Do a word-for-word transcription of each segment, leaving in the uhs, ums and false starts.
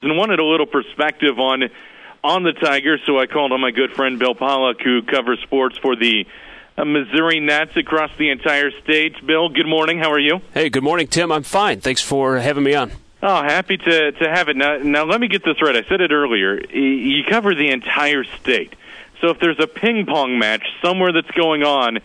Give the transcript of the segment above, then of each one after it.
and wanted a little perspective on on the Tigers, so I called on my good friend Bill Pollock, who covers sports for the uh, Missouri Nats across the entire state. Bill, good morning. How are you? Hey, good morning, Tim. I'm fine. Thanks for having me on. Oh, happy to, to have it. Now, now, let me get this right. I said it earlier. You cover the entire state. So if there's a ping pong match somewhere that's going on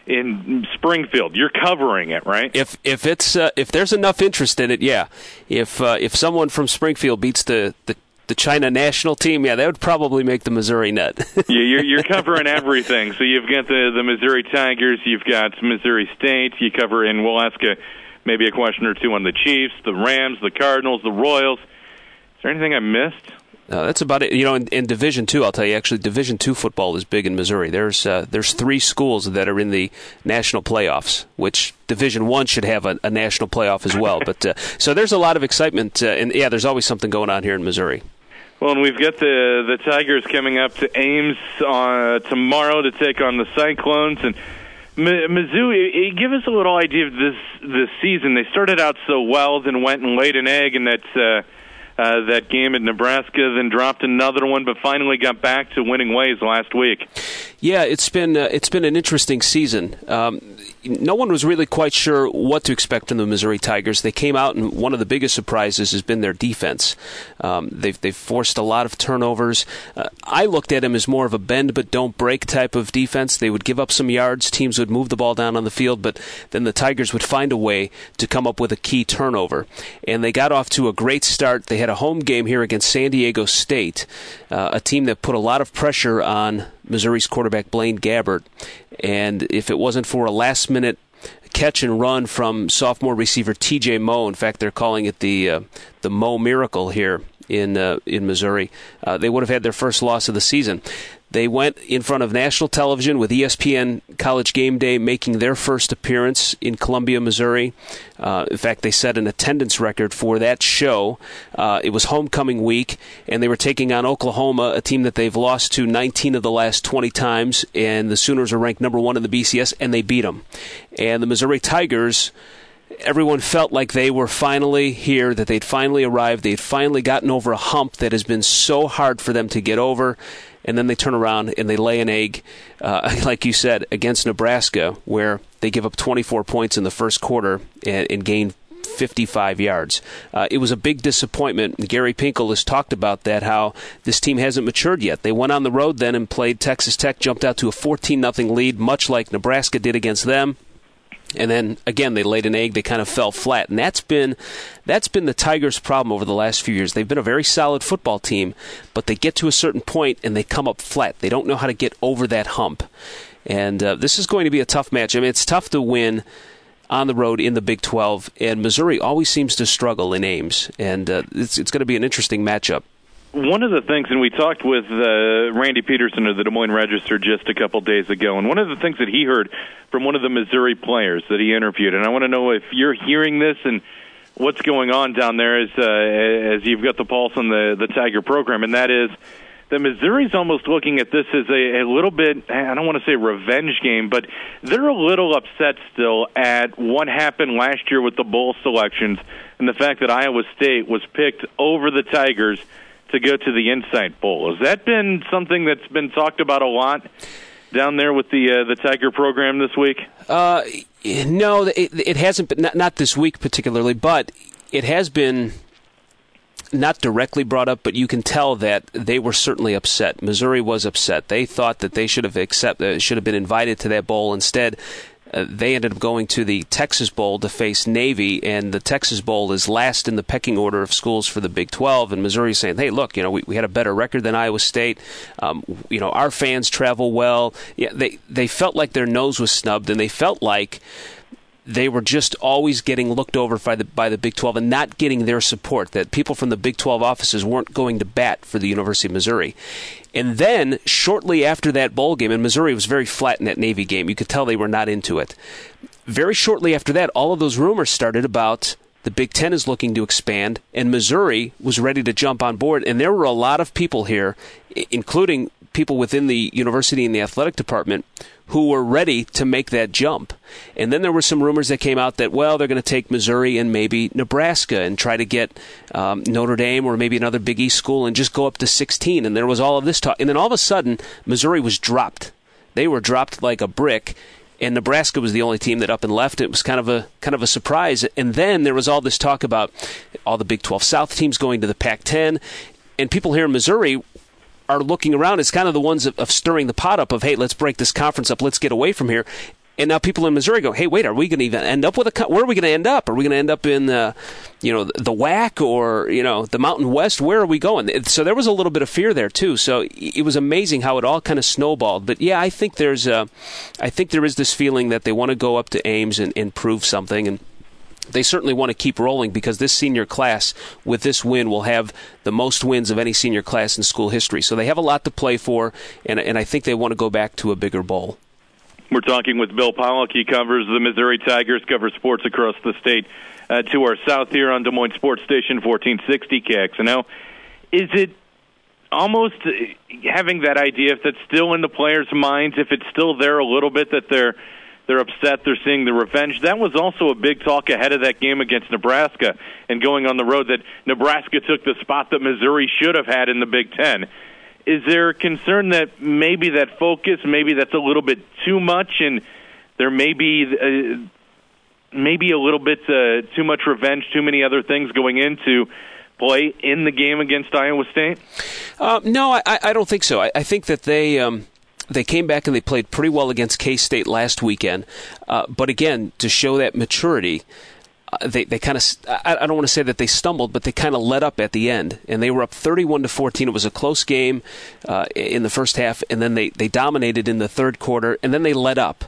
in Springfield, you're covering it, right? If if it's uh, if there's enough interest in it, yeah. If uh, if someone from Springfield beats the, the the China national team, yeah, that would probably make the Missouri Net. yeah, you're you're covering everything. So you've got the the Missouri Tigers, you've got Missouri State. You cover, and we'll ask a, maybe a question or two on the Chiefs, the Rams, the Cardinals, the Royals. Is there anything I missed? Uh, that's about it. You know, in, in Division Two, I'll tell you. Actually, Division Two football is big in Missouri. There's uh, there's three schools that are in the national playoffs, which Division One should have a, a national playoff as well. But uh, so there's a lot of excitement, uh, and yeah, there's always something going on here in Missouri. Well, and we've got the the Tigers coming up to Ames uh, tomorrow to take on the Cyclones, and M- Mizzou. Give us a little idea of this this season. They started out so well, then went and laid an egg, and that's. Uh, Uh, that game at Nebraska, then dropped another one, but finally got back to winning ways last week. Yeah, it's been uh, it's been an interesting season. Um, no one was really quite sure what to expect from the Missouri Tigers. They came out, and one of the biggest surprises has been their defense. Um, they've they've forced a lot of turnovers. Uh, I looked at them as more of a bend but don't break type of defense. They would give up some yards, teams would move the ball down on the field, but then the Tigers would find a way to come up with a key turnover. And they got off to a great start. They had a home game here against San Diego State, uh, a team that put a lot of pressure on Missouri's quarterback Blaine Gabbert. And if it wasn't for a last-minute catch and run from sophomore receiver T J Moe, in fact, they're calling it the uh, the Moe Miracle here in uh, in Missouri, uh, they would have had their first loss of the season. They went in front of national television with E S P N College Game Day making their first appearance in Columbia, Missouri. Uh, in fact, they set an attendance record for that show. Uh, it was homecoming week, and they were taking on Oklahoma, a team that they've lost to nineteen of the last twenty times, and the Sooners are ranked number one in the B C S, and they beat them. And the Missouri Tigers, everyone felt like they were finally here, that they'd finally arrived, they'd finally gotten over a hump that has been so hard for them to get over. And then they turn around and they lay an egg, uh, like you said, against Nebraska, where they give up twenty-four points in the first quarter and, and gain fifty-five yards. Uh, it was a big disappointment. Gary Pinkel has talked about that, how this team hasn't matured yet. They went on the road then and played Texas Tech, jumped out to a fourteen nothing lead, much like Nebraska did against them. And then, again, they laid an egg. They kind of fell flat. And that's been that's been the Tigers' problem over the last few years. They've been a very solid football team, but they get to a certain point and they come up flat. They don't know how to get over that hump. And uh, this is going to be a tough match. I mean, it's tough to win on the road in the Big twelve, and Missouri always seems to struggle in Ames. And uh, it's, it's going to be an interesting matchup. One of the things, and we talked with uh, Randy Peterson of the Des Moines Register just a couple days ago, and one of the things that he heard from one of the Missouri players that he interviewed, and I want to know if you're hearing this and what's going on down there as, uh, as you've got the pulse on the, the Tiger program, and that is that Missouri's almost looking at this as a, a little bit, I don't want to say revenge game, but they're a little upset still at what happened last year with the bowl selections and the fact that Iowa State was picked over the Tigers to go to the Insight Bowl. Has that been something that's been talked about a lot down there with the uh, the Tiger program this week? Uh, no, it, it hasn't been, not, not this week particularly, but it has been not directly brought up, but you can tell that they were certainly upset. Missouri was upset. They thought that they should have accept, uh, should have been invited to that bowl. Instead, Uh, they ended up going to the Texas Bowl to face Navy, and the Texas Bowl is last in the pecking order of schools for the Big twelve. And Missouri's saying, "Hey, look, you know, we, we had a better record than Iowa State. Um, you know, our fans travel well." Yeah, they they felt like their nose was snubbed, and they felt like they were just always getting looked over by the by the Big twelve and not getting their support. That people from the Big twelve offices weren't going to bat for the University of Missouri. And then, shortly after that bowl game, and Missouri was very flat in that Navy game. You could tell they were not into it. Very shortly after that, all of those rumors started about the Big Ten is looking to expand, and Missouri was ready to jump on board. And there were a lot of people here, including people within the university and the athletic department who were ready to make that jump. And then there were some rumors that came out that, well, they're going to take Missouri and maybe Nebraska and try to get um, Notre Dame or maybe another Big East school and just go up to sixteen. And there was all of this talk. And then all of a sudden, Missouri was dropped. They were dropped like a brick. And Nebraska was the only team that up and left. It was kind of a kind of a surprise. And then there was all this talk about all the Big twelve South teams going to the Pac ten. And people here in Missouri are looking around as kind of the ones of, of stirring the pot up of, hey, let's break this conference up, let's get away from here. And now people in Missouri go, hey, wait, are we going to even end up with a, where are we going to end up? Are we going to end up in, uh, you know, the W A C or, you know, the Mountain West? Where are we going? So there was a little bit of fear there, too. So it was amazing how it all kind of snowballed. But, yeah, I think there's a, I think there is this feeling that they want to go up to Ames and, and prove something. And they certainly want to keep rolling because this senior class, with this win, will have the most wins of any senior class in school history. So they have a lot to play for, and, and I think they want to go back to a bigger bowl. We're talking with Bill Pollock. He covers the Missouri Tigers, covers sports across the state. Uh, to our south here on Des Moines Sports Station, fourteen sixty K X N O. Is it almost having that idea, if that's still in the players' minds, if it's still there a little bit, that they're They're upset. They're seeing the revenge. That was also a big talk ahead of that game against Nebraska and going on the road, that Nebraska took the spot that Missouri should have had in the Big Ten. Is there a concern that maybe that focus, maybe that's a little bit too much, and there may be uh, maybe a little bit uh, too much revenge, too many other things going into play in the game against Iowa State? Uh, no, I, I don't think so. I, I think that they... Um They came back and they played pretty well against K-State last weekend. Uh, but again, to show that maturity, uh, they, they kind of, I, I don't want to say that they stumbled, but they kind of let up at the end. And they were up thirty-one to fourteen. It was a close game uh, in the first half, and then they, they dominated in the third quarter, and then they let up.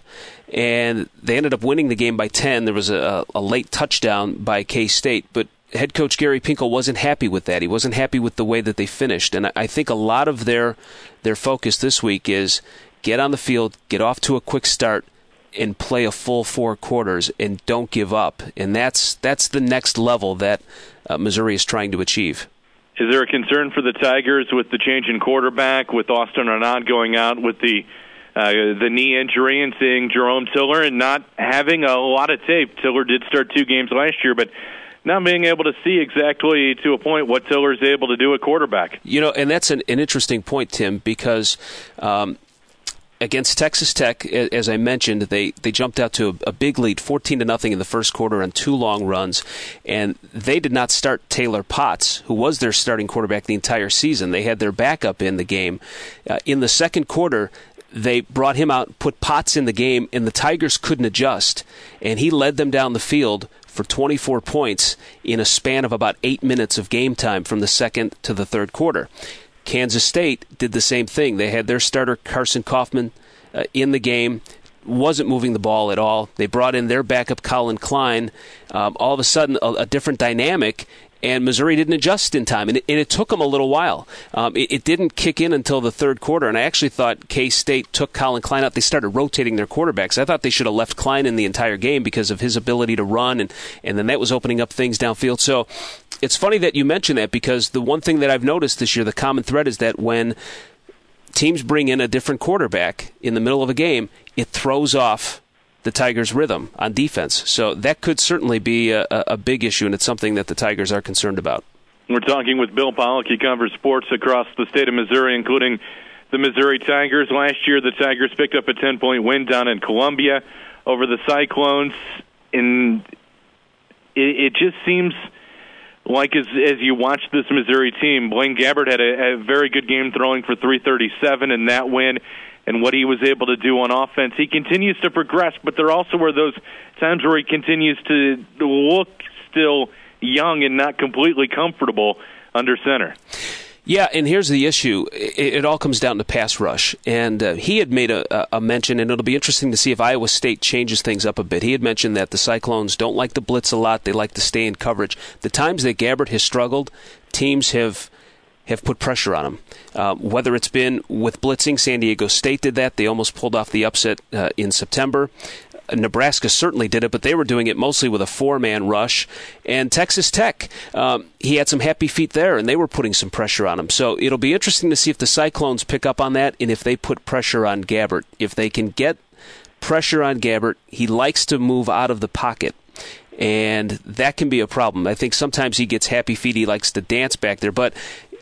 And they ended up winning the game by ten. There was a, a late touchdown by K-State, but head coach Gary Pinkel wasn't happy with that. He wasn't happy with the way that they finished. And I think a lot of their their focus this week is get on the field, get off to a quick start, and play a full four quarters, and don't give up. And that's that's the next level that uh, Missouri is trying to achieve. Is there a concern for the Tigers with the change in quarterback, with Austin Arnaud going out with the uh, the knee injury, and seeing Jerome Tiller and not having a lot of tape? Tiller did start two games last year, but not being able to see exactly to a point what Tiller's able to do at quarterback. You know, and that's an, an interesting point, Tim, because um, against Texas Tech, as I mentioned, they, they jumped out to a, a big lead, fourteen to nothing in the first quarter on two long runs, and they did not start Taylor Potts, who was their starting quarterback the entire season. They had their backup in the game. Uh, in the second quarter, they brought him out, put Potts in the game, and the Tigers couldn't adjust, and he led them down the field for twenty-four points in a span of about eight minutes of game time from the second to the third quarter. Kansas State did the same thing. They had their starter, Carson Kaufman, uh, in the game, wasn't moving the ball at all. They brought in their backup, Colin Klein. Um, all of a sudden, a, a different dynamic, and Missouri didn't adjust in time, and it, and it took them a little while. Um, it, it didn't kick in until the third quarter, and I actually thought K-State took Colin Klein out. They started rotating their quarterbacks. I thought they should have left Klein in the entire game because of his ability to run, and, and then that was opening up things downfield. So it's funny that you mention that, because the one thing that I've noticed this year, the common thread, is that when teams bring in a different quarterback in the middle of a game, it throws off the Tigers' rhythm on defense. So that could certainly be a, a big issue, and it's something that the Tigers are concerned about. We're talking with Bill Pollock. He covers sports across the state of Missouri, including the Missouri Tigers. Last year, the Tigers picked up a ten-point win down in Columbia over the Cyclones. And it, it just seems like as, as you watch this Missouri team, Blaine Gabbert had a, a very good game, throwing for three thirty-seven in that win. And what he was able to do on offense, he continues to progress, but there also were those times where he continues to look still young and not completely comfortable under center. Yeah, and here's the issue. It, it all comes down to pass rush. And uh, he had made a, a mention, and it'll be interesting to see if Iowa State changes things up a bit. He had mentioned that the Cyclones don't like to blitz a lot. They like to stay in coverage. The times that Gabbert has struggled, teams have have put pressure on him. Uh, whether it's been with blitzing, San Diego State did that. They almost pulled off the upset uh, in September. Nebraska certainly did it, but they were doing it mostly with a four-man rush. And Texas Tech, um, he had some happy feet there, and they were putting some pressure on him. So it'll be interesting to see if the Cyclones pick up on that and if they put pressure on Gabbert. If they can get pressure on Gabbert, he likes to move out of the pocket. And that can be a problem. I think sometimes he gets happy feet. He likes to dance back there. But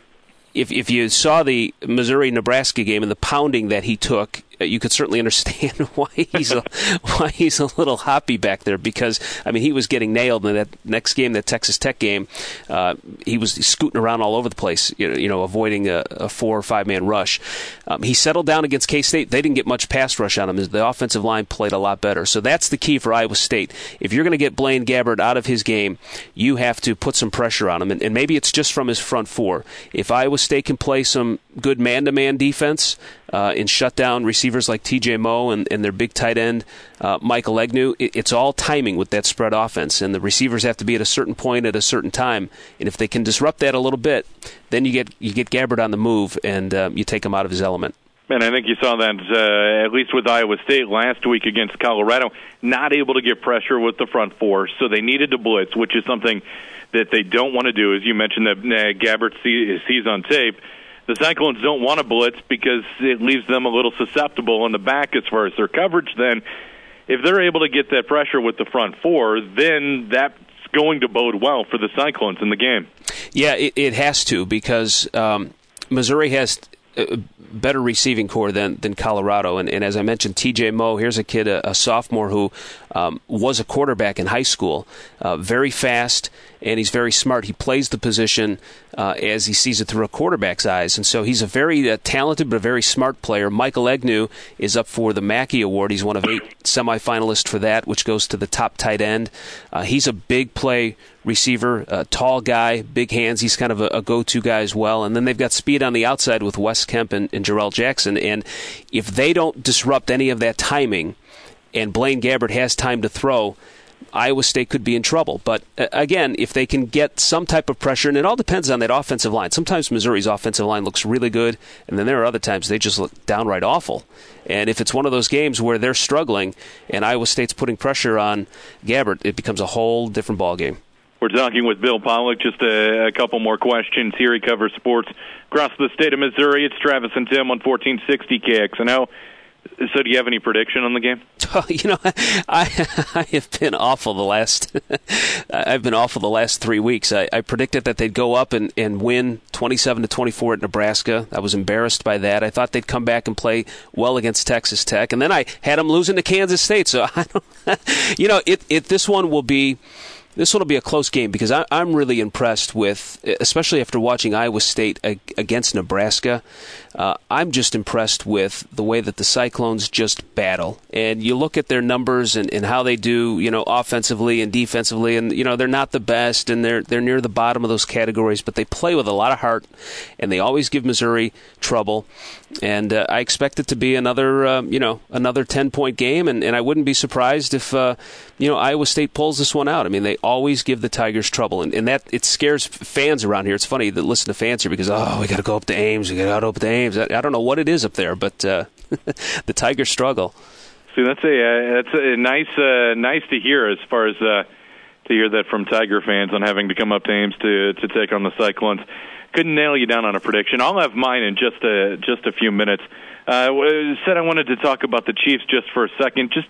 if if you saw the Missouri-Nebraska game and the pounding that he took, you could certainly understand why he's a, why he's a little hoppy back there. Because I mean, he was getting nailed in that next game, that Texas Tech game. Uh, he was scooting around all over the place, you know, you know avoiding a, a four or five man rush. Um, he settled down against K-State. They didn't get much pass rush on him. The offensive line played a lot better. So that's the key for Iowa State. If you're going to get Blaine Gabbert out of his game, you have to put some pressure on him, and, and maybe it's just from his front four. If Iowa State can play some good man-to-man defense uh, and shut down receivers like T J Moe and, and their big tight end, uh, Michael Egnew, it, it's all timing with that spread offense, and the receivers have to be at a certain point at a certain time. And if they can disrupt that a little bit, then you get you get Gabbert on the move, and um, you take him out of his element. And I think you saw that, uh, at least with Iowa State last week against Colorado, not able to get pressure with the front four, so they needed to blitz, which is something that they don't want to do. As you mentioned, that uh, Gabbert see, sees on tape. The Cyclones don't want to blitz because it leaves them a little susceptible in the back as far as their coverage. Then, if they're able to get that pressure with the front four, then that's going to bode well for the Cyclones in the game. Yeah, it, it has to, because um, Missouri has a better receiving core than, than Colorado. And, and as I mentioned, T J Moe, here's a kid, a, a sophomore who um, was a quarterback in high school, uh, very fast, and he's very smart. He plays the position uh, as he sees it through a quarterback's eyes. And so he's a very uh, talented but a very smart player. Michael Egnew is up for the Mackey Award. He's one of eight semifinalists for that, which goes to the top tight end. Uh, he's a big play receiver, a tall guy, big hands. He's kind of a, a go-to guy as well. And then they've got speed on the outside with Wes Kemp and, and Jarrell Jackson. And if they don't disrupt any of that timing and Blaine Gabbert has time to throw, Iowa State could be in trouble. But, uh, again, if they can get some type of pressure, and it all depends on that offensive line. Sometimes Missouri's offensive line looks really good, and then there are other times they just look downright awful. And if it's one of those games where they're struggling and Iowa State's putting pressure on Gabbert, it becomes a whole different ballgame. We're talking with Bill Pollock. Just a, a couple more questions here. He covers sports across the state of Missouri. It's Travis and Tim on fourteen sixty K X N O. So do you have any prediction on the game? Oh, you know, I I have been awful the last I've been awful the last three weeks. I, I predicted that they'd go up and, and win twenty-seven to twenty-four at Nebraska. I was embarrassed by that. I thought they'd come back and play well against Texas Tech, and then I had them losing to Kansas State. So I don't, you know, it it this one will be. This one will be a close game because I, I'm really impressed with, especially after watching Iowa State against Nebraska, uh, I'm just impressed with the way that the Cyclones just battle. And you look at their numbers and, and how they do, you know, offensively and defensively, and, you know, they're not the best and they're they're near the bottom of those categories, but they play with a lot of heart and they always give Missouri trouble. And uh, I expect it to be another, uh, you know, another ten-point game, and, and I wouldn't be surprised if, uh, you know, Iowa State pulls this one out. I mean, they always give the Tigers trouble, and, and that it scares fans around here. It's funny to listen to fans here because, oh, we got to go up to Ames, we got to go up to Ames. I, I don't know what it is up there, but uh, the Tigers struggle. See, that's a uh, that's a nice uh, nice to hear as far as uh, to hear that from Tiger fans on having to come up to Ames to to take on the Cyclones. Couldn't nail you down on a prediction. I'll have mine in just a just a few minutes. Uh, said I wanted to talk about the Chiefs just for a second. Just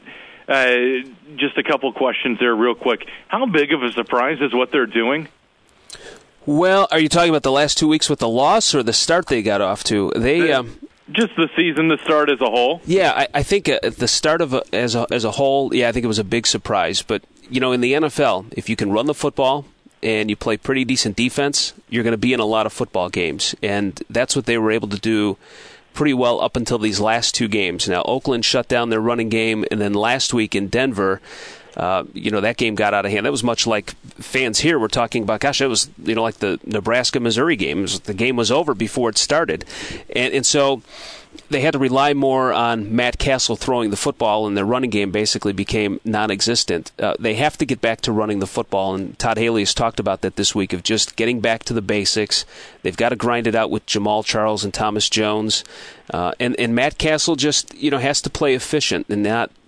uh, just a couple questions there, real quick. How big of a surprise is what they're doing? Well, are you talking about the last two weeks with the loss or the start they got off to? They um, just the season, the start as a whole. Yeah, I, I think uh, the start of a, as a, as a whole. Yeah, I think it was a big surprise. But you know, in the N F L, if you can run the football and you play pretty decent defense, you're going to be in a lot of football games. And that's what they were able to do pretty well up until these last two games. Now, Oakland shut down their running game, and then last week in Denver, uh, you know, that game got out of hand. That was much like fans here were talking about, gosh, it was, you know, like the Nebraska-Missouri game. It was, the game was over before it started. And, and so they had to rely more on Matt Castle throwing the football, and their running game basically became non-existent. Uh, they have to get back to running the football, and Todd Haley has talked about that this week, of just getting back to the basics. They've got to grind it out with Jamal Charles and Thomas Jones. Uh, and, and Matt Castle just, you know, has to play efficient and not,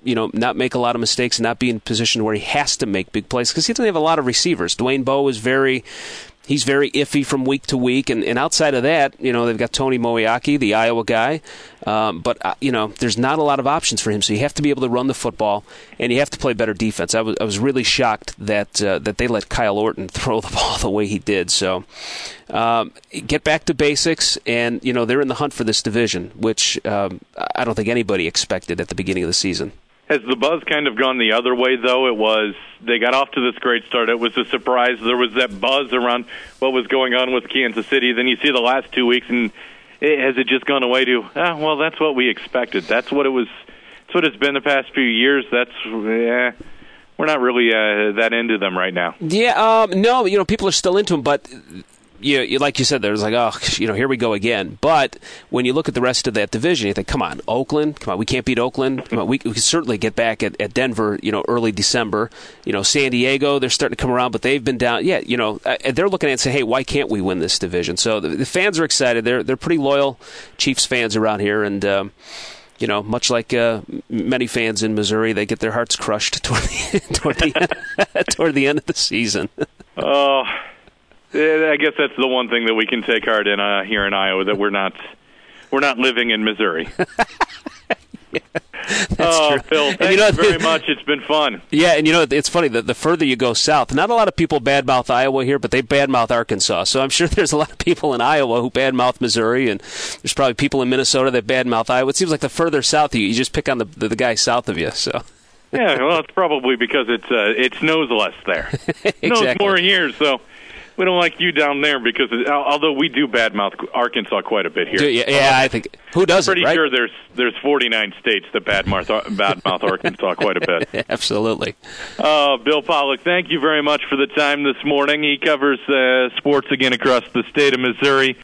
you know, not make a lot of mistakes and not be in a position where he has to make big plays because he doesn't have a lot of receivers. Dwayne Bowe is very, he's very iffy from week to week, and, and outside of that, you know, they've got Tony Moeaki, the Iowa guy, um, but uh, you know, there's not a lot of options for him. So you have to be able to run the football, and you have to play better defense. I was I was really shocked that uh, that they let Kyle Orton throw the ball the way he did. So um, get back to basics, and you know, they're in the hunt for this division, which um, I don't think anybody expected at the beginning of the season. Has the buzz kind of gone the other way, though? It was, they got off to this great start. It was a surprise. There was that buzz around what was going on with Kansas City. Then you see the last two weeks, and it, has it just gone away to, ah, well, that's what we expected. That's what it was. That's what it's been the past few years. That's, eh, we're not really uh, that into them right now. Yeah, um, no, you know, people are still into them, but you, you, like you said, there's like, oh, you know, here we go again. But when you look at the rest of that division, you think, come on, Oakland, come on, we can't beat Oakland. Come on, we, we can certainly get back at, at Denver, you know, early December. You know, San Diego, they're starting to come around, but they've been down. Yeah, you know, they're looking at it and say, hey, why can't we win this division? So the, the fans are excited. They're they're pretty loyal Chiefs fans around here, and um, you know, much like uh, many fans in Missouri, they get their hearts crushed toward the toward the, toward the end of the season. Oh. I guess that's the one thing that we can take heart in uh, here in Iowa, that we're not we're not living in Missouri. Yeah, that's oh, true. Phil, thank and you, know, you very much. It's been fun. Yeah, and you know, it's funny, the, the further you go south, not a lot of people badmouth Iowa here, but they badmouth Arkansas. So I'm sure there's a lot of people in Iowa who badmouth Missouri, and there's probably people in Minnesota that badmouth Iowa. It seems like the further south you, you just pick on the, the, the guy south of you. So. Yeah, well, it's probably because it's uh, it snows less there. It Exactly. snows more here, so we don't like you down there because, it, although we do badmouth Arkansas quite a bit here. Do, yeah, yeah, I think. Who doesn't, pretty right? sure there's there's forty-nine states that badmouth, badmouth Arkansas quite a bit. Absolutely. Uh, Bill Pollock, thank you very much for the time this morning. He covers uh, sports again across the state of Missouri.